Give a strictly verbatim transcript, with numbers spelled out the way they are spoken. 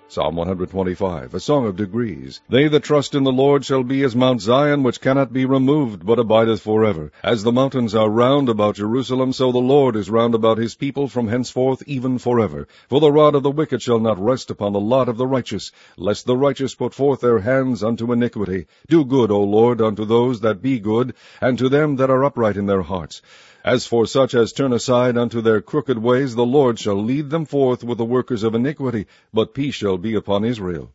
Psalm one twenty-five, a song of degrees. They that trust in the Lord shall be as Mount Zion, which cannot be removed, but abideth forever. As the mountains are round about Jerusalem, so the Lord is round about his people from henceforth even forever. For the rod of the wicked shall not rest upon the lot of the righteous, lest the righteous put forth their hands unto iniquity. Do good, O Lord, unto those that be good, and to them that are upright in their hearts. As for such as turn aside unto their crooked ways, the Lord shall lead them forth with the workers of iniquity, but peace shall be upon Israel.